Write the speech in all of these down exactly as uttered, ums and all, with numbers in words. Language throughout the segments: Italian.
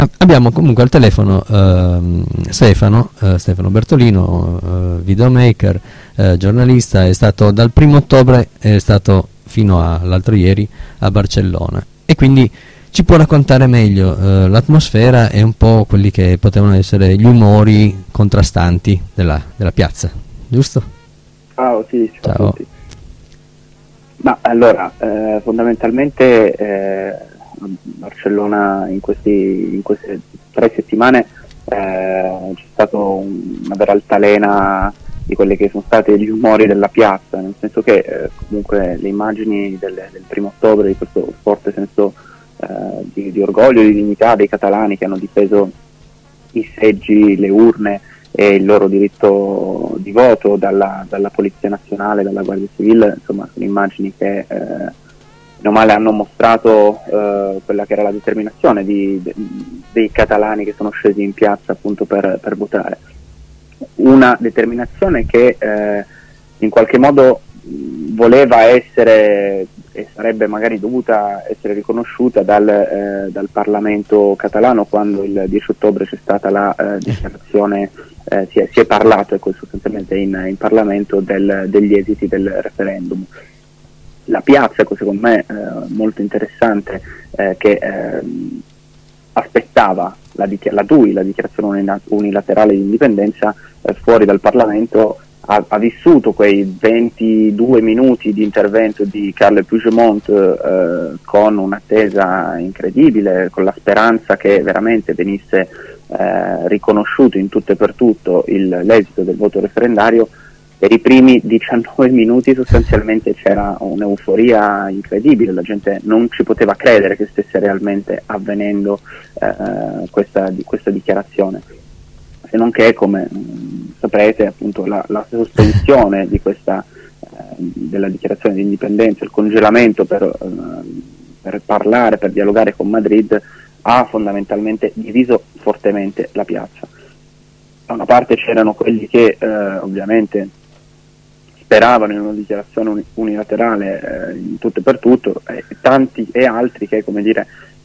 Abbiamo comunque al telefono ehm, Stefano, eh, Stefano Bertolino, eh, videomaker, eh, giornalista, è stato dal primo ottobre, è stato fino all'altro ieri a Barcellona, e quindi ci può raccontare meglio eh, l'atmosfera e un po' quelli che potevano essere gli umori contrastanti della, della piazza, giusto? Ciao, sì, ciao, ciao. A tutti. Ma allora, eh, fondamentalmente eh, Barcellona in, questi, in queste tre settimane eh, c'è stato un, una vera altalena di quelle che sono state gli umori della piazza, nel senso che eh, comunque le immagini del, del primo ottobre, di questo forte senso eh, di, di orgoglio, di dignità dei catalani che hanno difeso i seggi, le urne e il loro diritto di voto dalla, dalla Polizia Nazionale, dalla Guardia Civile, insomma sono immagini che eh, meno male hanno mostrato eh, quella che era la determinazione di, de, dei catalani che sono scesi in piazza appunto per, per votare. Una determinazione che eh, in qualche modo voleva essere e sarebbe magari dovuta essere riconosciuta dal, eh, dal Parlamento catalano, quando il dieci ottobre c'è stata la eh, dichiarazione, eh, si, è, si è parlato ecco, sostanzialmente in, in Parlamento del, degli esiti del referendum. La piazza, ecco, secondo me eh, molto interessante, eh, che eh, aspettava la, dichi- la D U I, la dichiarazione unilaterale di indipendenza, eh, fuori dal Parlamento, ha, ha vissuto quei ventidue minuti di intervento di Carles Puigdemont eh, con un'attesa incredibile, con la speranza che veramente venisse eh, riconosciuto in tutto e per tutto il, l'esito del voto referendario. Per i primi diciannove minuti sostanzialmente c'era un'euforia incredibile, la gente non ci poteva credere che stesse realmente avvenendo eh, questa, questa dichiarazione. Se non che, come mh, saprete, appunto la, la sospensione di questa, eh, della dichiarazione di indipendenza, il congelamento per, eh, per parlare, per dialogare con Madrid, ha fondamentalmente diviso fortemente la piazza. Da una parte c'erano quelli che eh, ovviamente speravano in una dichiarazione unilaterale eh, in tutto e per tutto, e tanti e altri che, come dire,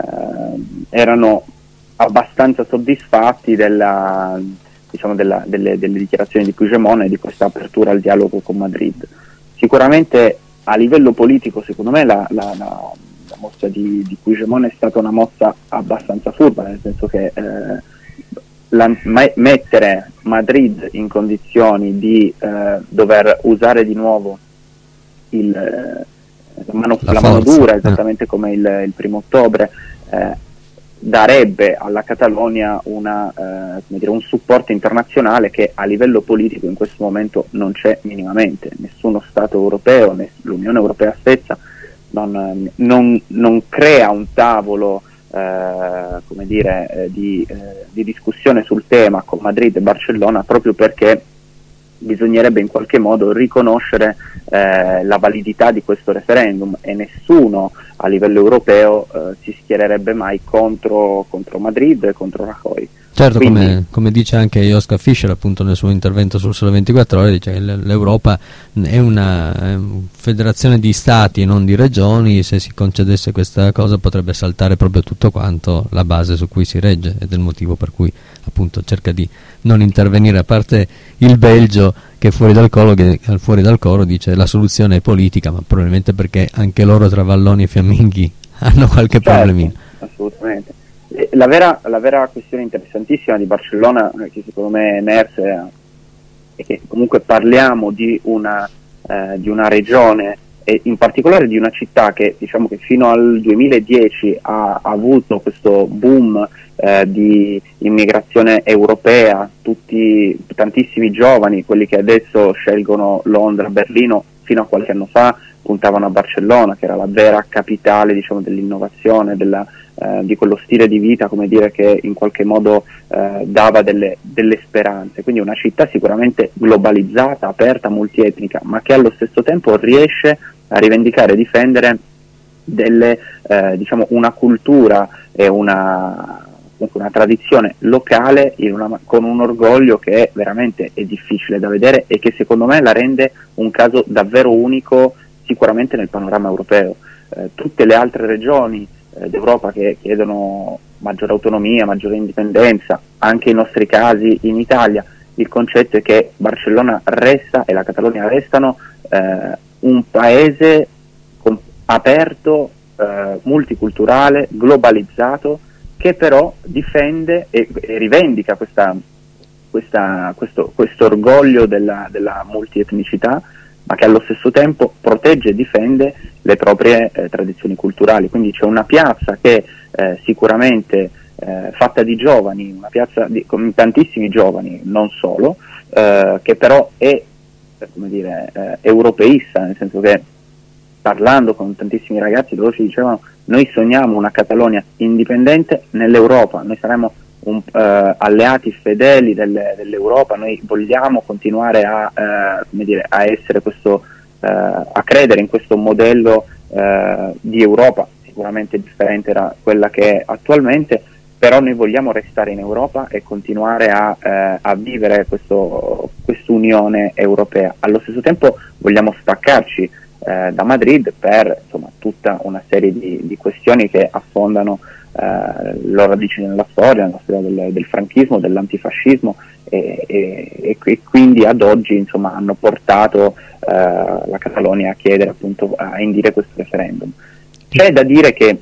eh, erano abbastanza soddisfatti della, diciamo della, delle, delle dichiarazioni di Puigdemont e di questa apertura al dialogo con Madrid. Sicuramente a livello politico, secondo me, la, la, la, la mossa di, di Puigdemont è stata una mossa abbastanza furba, nel senso che eh, la, ma, mettere Madrid in condizioni di eh, dover usare di nuovo il, eh, la, mano, la, la mano dura, esattamente eh. come il, il primo ottobre, eh, darebbe alla Catalogna una, eh, come dire, un supporto internazionale che a livello politico in questo momento non c'è minimamente. Nessuno Stato europeo, né l'Unione Europea stessa non, non, non crea un tavolo eh, come dire, eh, di, eh, di discussione sul tema con Madrid e Barcellona, proprio perché bisognerebbe in qualche modo riconoscere eh, la validità di questo referendum, e nessuno a livello europeo eh, si schiererebbe mai contro, contro Madrid e contro Rajoy. Certo, Quindi, come, come dice anche Joschka Fischer appunto nel suo intervento sul Sole ventiquattro Ore, dice che l'Europa è una, è una federazione di stati e non di regioni. Se si concedesse questa cosa potrebbe saltare proprio tutto quanto, la base su cui si regge, ed è il motivo per cui appunto cerca di non intervenire, a parte il Belgio che fuori dal coro, che fuori dal coro dice la soluzione è politica, ma probabilmente perché anche loro tra valloni e fiamminghi hanno qualche certo, problemino. Assolutamente. La vera, la vera questione interessantissima di Barcellona, che secondo me è emersa, è che comunque parliamo di una, eh, di una regione e in particolare di una città che, diciamo, che fino al duemiladieci ha, ha avuto questo boom eh, di immigrazione europea, tutti, tantissimi giovani, quelli che adesso scelgono Londra, Berlino, fino a qualche anno fa puntavano a Barcellona, che era la vera capitale, diciamo, dell'innovazione, della, eh, di quello stile di vita, come dire, che in qualche modo eh, dava delle, delle speranze. Quindi una città sicuramente globalizzata, aperta, multietnica, ma che allo stesso tempo riesce a rivendicare e difendere delle, eh, diciamo, una cultura e una, una tradizione locale in una, con un orgoglio che veramente è difficile da vedere e che secondo me la rende un caso davvero unico sicuramente nel panorama europeo. Eh, tutte le altre regioni eh, d'Europa che chiedono maggiore autonomia, maggiore indipendenza, anche i nostri casi in Italia, il concetto è che Barcellona resta e la Catalogna restano eh, un paese com- aperto, eh, multiculturale, globalizzato, che però difende e, e rivendica questa, questa, questo, questo orgoglio della, della multietnicità, ma che allo stesso tempo protegge e difende le proprie eh, tradizioni culturali. Quindi c'è una piazza che eh, sicuramente eh, fatta di giovani, una piazza di, con tantissimi giovani, non solo, eh, che però è come dire, eh, europeista, nel senso che parlando con tantissimi ragazzi loro ci dicevano: noi sogniamo una Catalogna indipendente nell'Europa, noi saremo un, eh, alleati fedeli del, dell'Europa, noi vogliamo continuare a, eh, come dire, a essere questo, eh, a credere in questo modello eh, di Europa, sicuramente differente da quella che è attualmente, però noi vogliamo restare in Europa e continuare a, eh, a vivere questo, quest'unione europea. Allo stesso tempo vogliamo staccarci eh, da Madrid per insomma, tutta una serie di, di questioni che affondano eh, le loro radici nella storia, nella storia del, del franchismo, dell'antifascismo e, e, e quindi ad oggi insomma, hanno portato eh, la Catalogna a chiedere appunto a indire questo referendum. C'è da dire che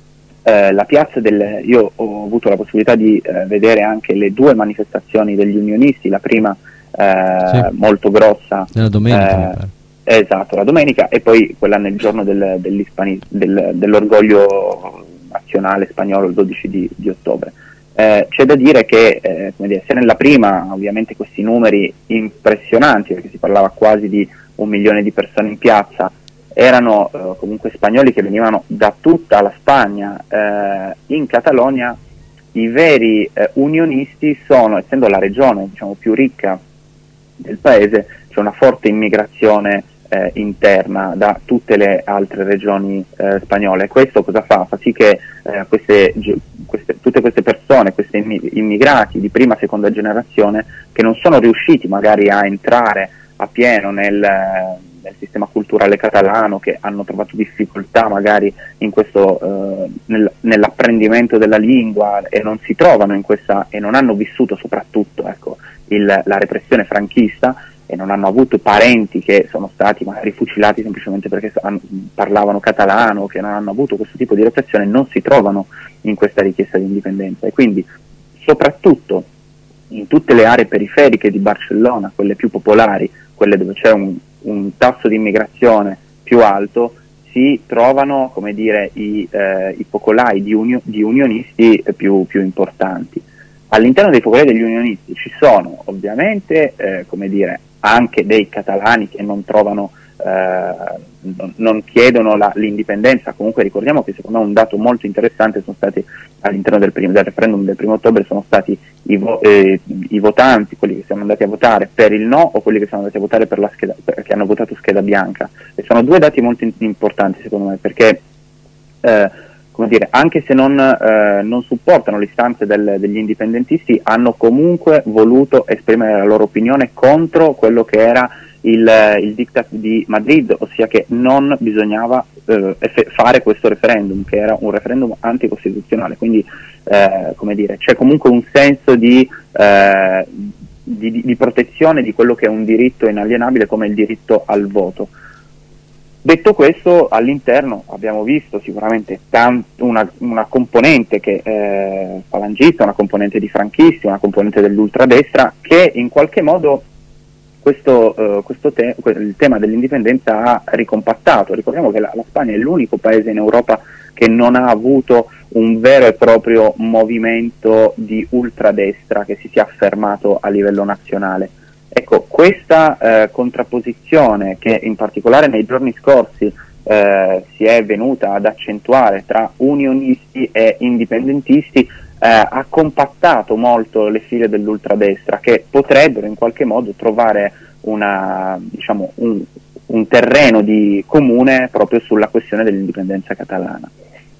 Eh, la piazza del, io ho avuto la possibilità di eh, vedere anche le due manifestazioni degli unionisti, la prima eh, sì. molto grossa, la domenica, eh, esatto, la domenica, e poi quella nel giorno del, del, dell'orgoglio nazionale spagnolo il dodici di, di ottobre. Eh, c'è da dire che eh, come dire, sia nella prima ovviamente questi numeri impressionanti, perché si parlava quasi di un milione di persone in piazza, erano eh, comunque spagnoli che venivano da tutta la Spagna. Eh, in Catalogna i veri eh, unionisti sono, essendo la regione diciamo, più ricca del paese, c'è una forte immigrazione eh, interna da tutte le altre regioni eh, spagnole. Questo cosa fa? Fa sì che eh, queste, queste, tutte queste persone, questi immigrati di prima e seconda generazione, che non sono riusciti magari a entrare a pieno nel nel sistema culturale catalano, che hanno trovato difficoltà magari in questo, eh, nel, nell'apprendimento della lingua e non si trovano in questa e non hanno vissuto soprattutto ecco, il, la repressione franchista e non hanno avuto parenti che sono stati magari fucilati semplicemente perché hanno, parlavano catalano, che non hanno avuto questo tipo di repressione, non si trovano in questa richiesta di indipendenza. E quindi soprattutto in tutte le aree periferiche di Barcellona, quelle più popolari, quelle dove c'è un un tasso di immigrazione più alto, si trovano come dire, i, eh, i focolai di, unio, di unionisti più, più importanti. All'interno dei focolai degli unionisti ci sono ovviamente eh, come dire, anche dei catalani che non trovano, eh, non, non chiedono la, l'indipendenza. Comunque ricordiamo che secondo me un dato molto interessante sono stati all'interno del, prim- del referendum del primo ottobre sono stati I, vo- eh, i votanti, quelli che sono andati a votare per il no o quelli che sono andati a votare per la scheda, per, che hanno votato scheda bianca. E sono due dati molto in- importanti secondo me, perché eh, come dire, anche se non, eh, non supportano le istanze del, degli indipendentisti, hanno comunque voluto esprimere la loro opinione contro quello che era il, il diktat di Madrid, ossia che non bisognava eh, fare questo referendum, che era un referendum anticostituzionale. Quindi eh, come dire, c'è comunque un senso di, eh, di, di protezione di quello che è un diritto inalienabile come il diritto al voto. Detto questo, all'interno abbiamo visto sicuramente tant- una, una componente che eh, falangista, una componente di franchisti, una componente dell'ultradestra, che in qualche modo questo, uh, questo te- il tema dell'indipendenza ha ricompattato. Ricordiamo che la, la Spagna è l'unico paese in Europa che non ha avuto un vero e proprio movimento di ultradestra che si sia affermato a livello nazionale. Ecco, questa eh, contrapposizione che in particolare nei giorni scorsi eh, si è venuta ad accentuare tra unionisti e indipendentisti eh, ha compattato molto le file dell'ultradestra, che potrebbero in qualche modo trovare una, diciamo, un, un terreno di comune proprio sulla questione dell'indipendenza catalana.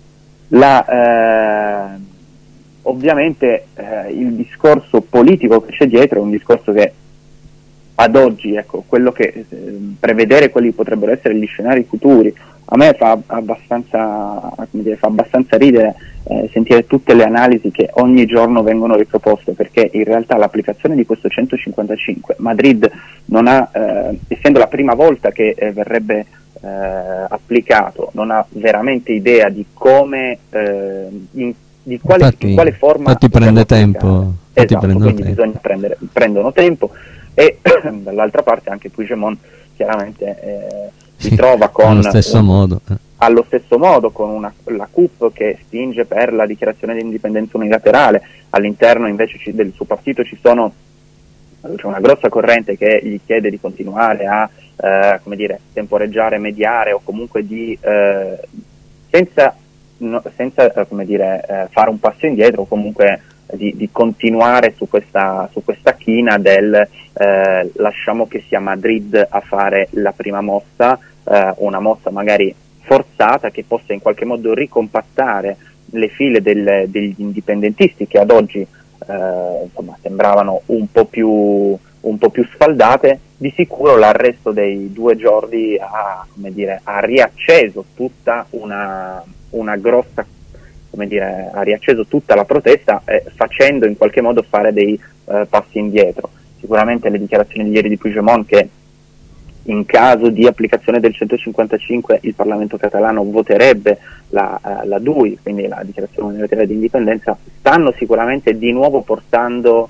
La, eh, ovviamente eh, il discorso politico che c'è dietro è un discorso che ad oggi, ecco, quello che eh, prevedere quali potrebbero essere gli scenari futuri a me fa abbastanza, come dire, fa abbastanza ridere eh, sentire tutte le analisi che ogni giorno vengono riproposte, perché in realtà l'applicazione di questo centocinquantacinque Madrid non ha, eh, essendo la prima volta che eh, verrebbe eh, applicato, non ha veramente idea di come, eh, in, di quale, infatti, in quale forma. Infatti prende tempo. Infatti esatto, prendono quindi tempo. bisogna prendere, prendono tempo e dall'altra parte anche Puigdemont chiaramente eh, si Sì, trova con allo stesso un, modo. Eh. allo stesso modo con una, la C U P che spinge per la dichiarazione di indipendenza unilaterale, all'interno invece ci, del suo partito ci sono, c'è una grossa corrente che gli chiede di continuare a eh, come dire, temporeggiare, mediare o comunque di eh, senza, no, senza eh, come dire, eh, fare un passo indietro o comunque di, di continuare su questa, su questa china del eh, lasciamo che sia Madrid a fare la prima mossa, eh, una mossa magari forzata che possa in qualche modo ricompattare le file del, degli indipendentisti che ad oggi eh, insomma, sembravano un po' più un po' più sfaldate. Di sicuro l'arresto dei due Jordi ha, come dire, ha riacceso tutta una, una grossa, come dire, ha riacceso tutta la protesta eh, facendo in qualche modo fare dei eh, passi indietro. Sicuramente le dichiarazioni di ieri di Puigdemont che in caso di applicazione del centocinquantacinque il Parlamento catalano voterebbe la, uh, la D U I, quindi la dichiarazione unilaterale di indipendenza, stanno sicuramente di nuovo portando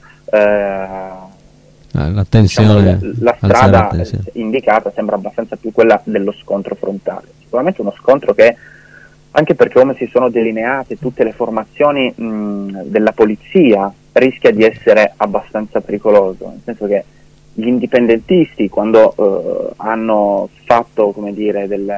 uh, l'attenzione, diciamo, la, la strada indicata sembra abbastanza più quella dello scontro frontale. Sicuramente uno scontro che, anche perché come si sono delineate tutte le formazioni mh, della polizia, rischia di essere abbastanza pericoloso, nel senso che gli indipendentisti quando uh, hanno fatto, come dire, del,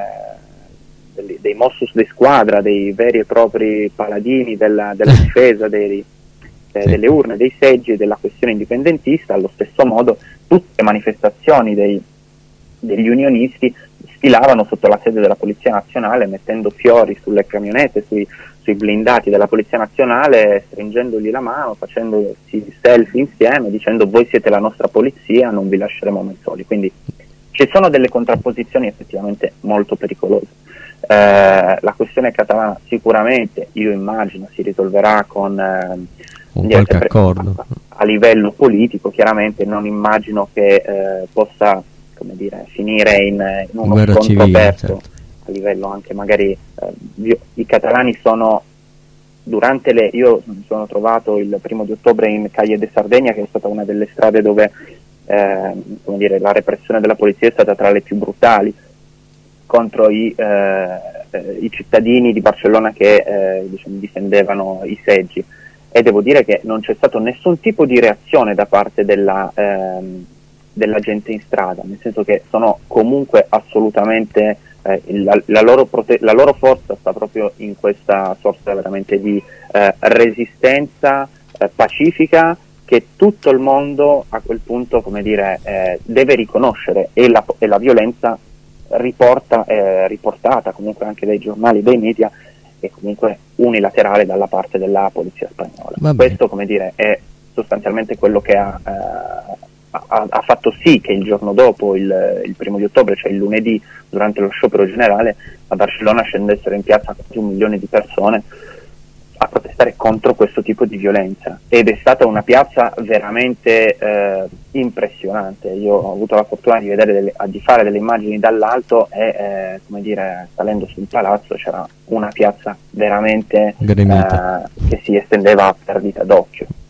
del, dei Mossos de Squadra, dei veri e propri paladini della, della difesa dei, eh, sì. delle urne, dei seggi e della questione indipendentista, allo stesso modo tutte le manifestazioni dei, degli unionisti sfilavano sotto la sede della Polizia Nazionale mettendo fiori sulle camionette, sui, sui blindati della Polizia Nazionale, stringendogli la mano, facendosi selfie insieme, dicendo voi siete la nostra polizia, non vi lasceremo mai soli. Quindi ci sono delle contrapposizioni effettivamente molto pericolose. Eh, la questione catalana sicuramente, io immagino, si risolverà con eh, un qualche accordo a, a livello politico. Chiaramente non immagino che eh, possa, come dire, finire in, in uno guerra scontro civile, aperto, certo. A livello anche magari eh, i catalani sono durante le io mi sono trovato il primo di ottobre in Calle de Sardegna, che è stata una delle strade dove eh, come dire, la repressione della polizia è stata tra le più brutali contro i, eh, eh, i cittadini di Barcellona che eh, diciamo, difendevano i seggi, e devo dire che non c'è stato nessun tipo di reazione da parte della ehm, della gente in strada, nel senso che sono comunque assolutamente eh, la, la, loro prote- la loro forza sta proprio in questa sorta veramente di eh, resistenza eh, pacifica che tutto il mondo a quel punto, come dire, eh, deve riconoscere, e la, e la violenza riporta, eh, riportata comunque anche dai giornali, dai media, è comunque unilaterale dalla parte della polizia spagnola. Vabbè. Questo, come dire, è sostanzialmente quello che ha eh, Ha, ha fatto sì che il giorno dopo, il, il primo di ottobre, cioè il lunedì, durante lo sciopero generale, a Barcellona scendessero in piazza quasi un milione di persone a protestare contro questo tipo di violenza, ed è stata una piazza veramente eh, impressionante. Io ho avuto la fortuna di vedere delle, di fare delle immagini dall'alto e eh, come dire, salendo sul palazzo c'era una piazza veramente eh, che si estendeva a perdita d'occhio.